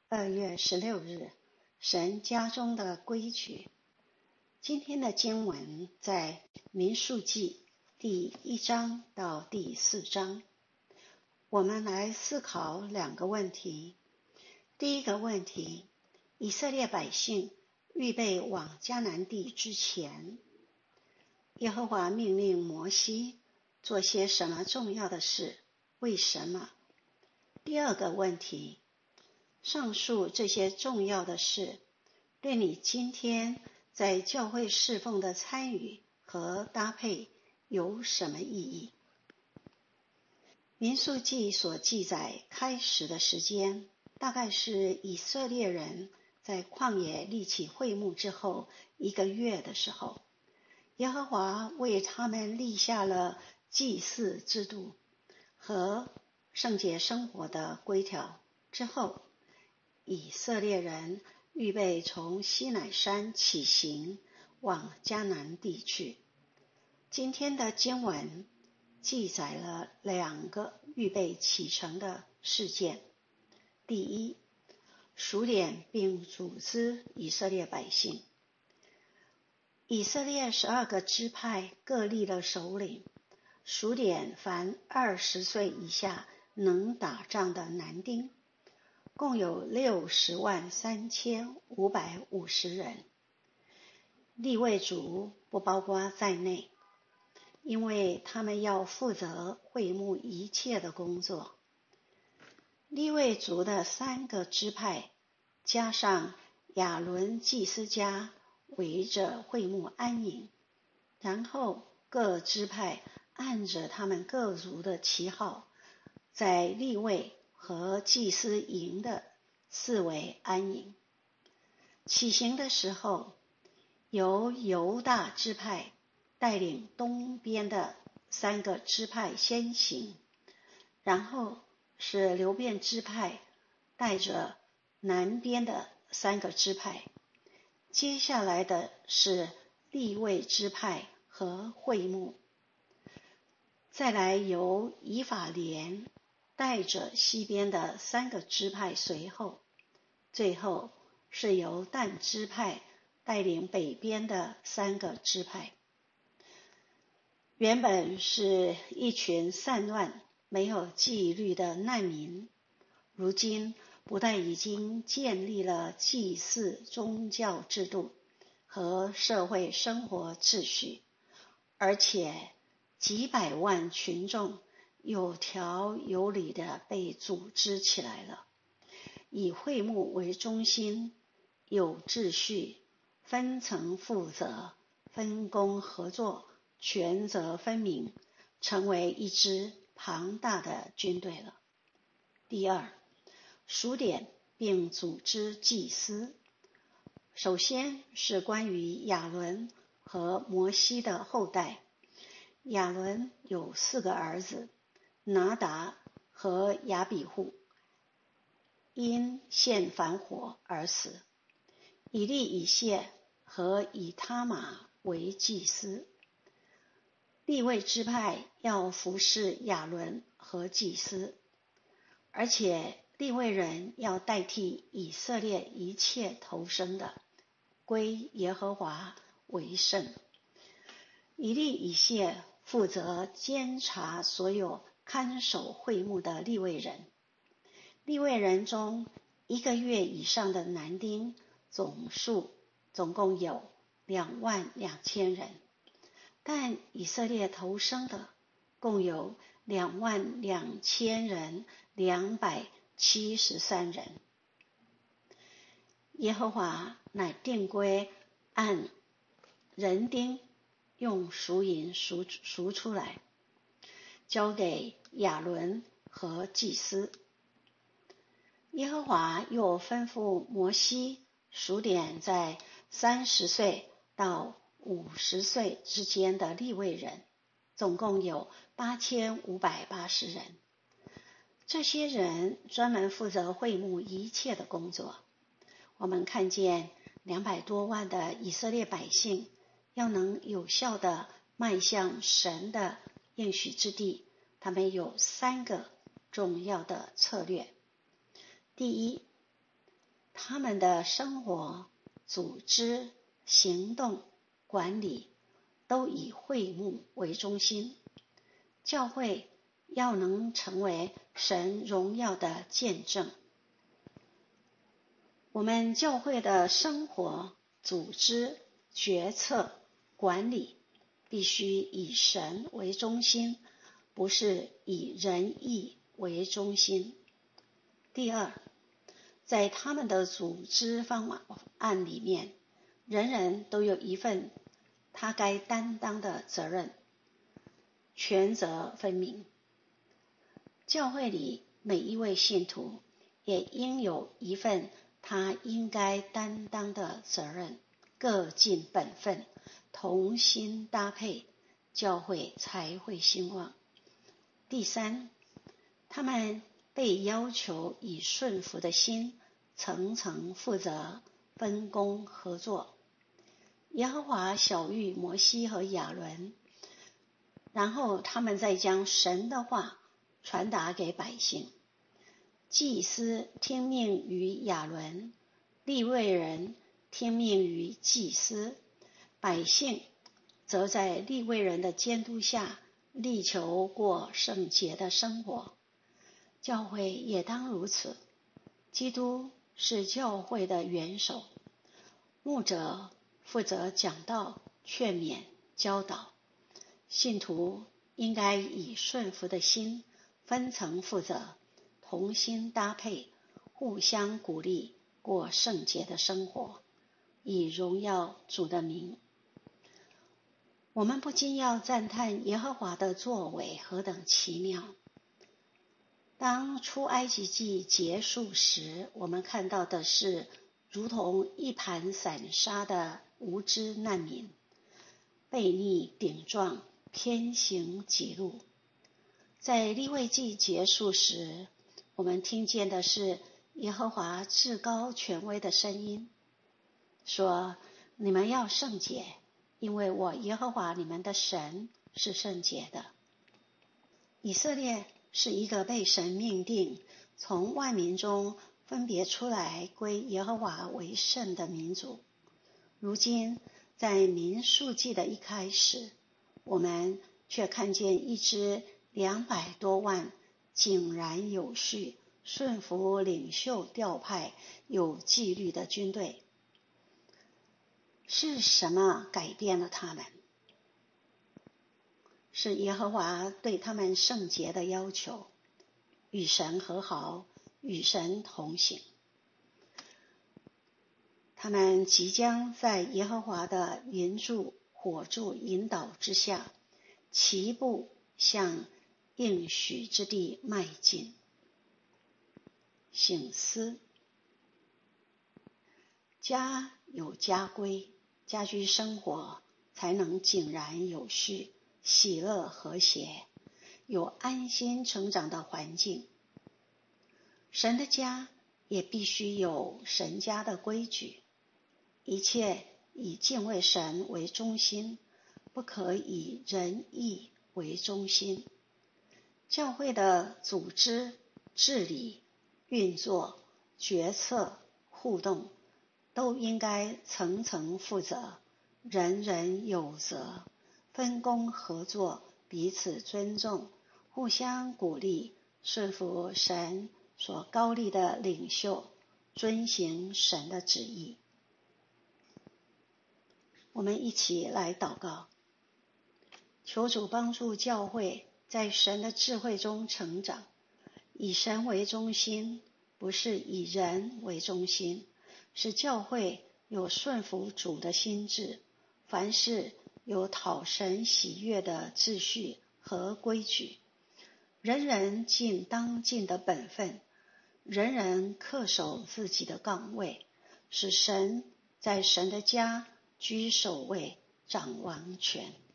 2月16日，神家中的规矩。今天的经文在民数记第1章到第4章。我们来思考2个问题。第一个问题，以色列百姓预备往迦南地之前，耶和华命令摩西做些什么重要的事？为什么？第二个问题，上述这些重要的事对你今天在教会侍奉的参与和搭配有什么意义？民数记所记载开始的时间，大概是以色列人在旷野立起会幕之后1个月的时候，耶和华为他们立下了祭祀制度和圣洁生活的规条之后，以色列人预备从西乃山起行往迦南地去。今天的经文记载了2个预备启程的事件。第一，数点并组织以色列百姓。以色列12个支派各立了首领，数点凡20岁以下能打仗的男丁，共有603550人。利未族不包括在内，因为他们要负责会幕一切的工作。利未族的3个支派加上亚伦祭司家围着会幕安营，然后各支派按着他们各族的旗号，在利未和祭司营的四围安营。起行的时候，由犹大支派带领东边的3个支派先行，然后是流便支派带着南边的3个支派，接下来的是利未支派和会幕，再来由以法莲带着西边的3个支派随后，最后是由但支派带领北边的3个支派。原本是一群散乱没有纪律的难民，如今不但已经建立了祭祀宗教制度和社会生活秩序，而且几百万群众有条有理地被组织起来了，以会幕为中心，有秩序，分层负责，分工合作，权责分明，成为一支庞大的军队了。第二，数点并组织祭司。首先是关于亚伦和摩西的后代。亚伦有4个儿子，拿达和亚比户，因献燔火而死。以利以谢和以他玛为祭司。利未支派要服侍亚伦和祭司，而且利未人要代替以色列一切头生的，归耶和华为圣。以利以谢负责监察所有看守会幕的利未人。利未人中1个月以上的男丁总共有22000人，但以色列头生的共有22000人273人。耶和华乃定规按人丁用赎银赎出来，交给亚伦和祭司。耶和华又吩咐摩西数点在30岁到50岁之间的利未人，总共有8580人。这些人专门负责会幕一切的工作。我们看见200多万的以色列百姓要能有效地迈向神的应许之地，他们有3个重要的策略。第一， 他们的生活、组织、行动、管理都以会幕为中心。教会要能成为神荣耀的见证。我们教会的生活、组织、决策、管理必须以神为中心，不是以人意为中心。第二，在他们的组织方案里面，人人都有一份他该担当的责任，权责分明。教会里每一位信徒也应有一份他应该担当的责任，各尽本分，同心搭配，教会才会兴旺。第三，他们被要求以顺服的心，层层负责，分工合作。耶和华晓谕摩西和亚伦，然后他们再将神的话传达给百姓。祭司听命于亚伦，利未人听命于祭司，百姓则在利未人的监督下力求过圣洁的生活。教会也当如此。基督是教会的元首，牧者负责讲道、劝勉、教导，信徒应该以顺服的心分层负责，同心搭配，互相鼓励，过圣洁的生活，以荣耀主的名。我们不禁要赞叹耶和华的作为何等奇妙。当出埃及记结束时，我们看到的是如同一盘散沙的无知难民，悖逆顶撞，偏行己路。在利未记结束时，我们听见的是耶和华至高权威的声音，说：你们要圣洁，因为我耶和华你们的神是圣洁的。以色列是一个被神命定从万民中分别出来归耶和华为圣的民族。如今在民数记的一开始，我们却看见一支200多万井然有序、顺服领袖调派、有纪律的军队。是什么改变了他们？是耶和华对他们圣洁的要求，与神和好，与神同行。他们即将在耶和华的云柱、火柱引导之下，齐步向应许之地迈进。省思，家有家规，家居生活才能井然有序，喜乐和谐，有安心成长的环境。神的家也必须有神家的规矩，一切以敬畏神为中心，不可以人意为中心。教会的组织、治理、运作、决策、互动都应该层层负责，人人有责，分工合作，彼此尊重，互相鼓励，顺服神所高立的领袖，遵行神的旨意。我们一起来祷告，求主帮助教会在神的智慧中成长，以神为中心，不是以人为中心，使教会有顺服主的心志，凡事有讨神喜悦的秩序和规矩，人人尽当尽的本分，人人恪守自己的岗位，使神在神的家居首位，掌王权。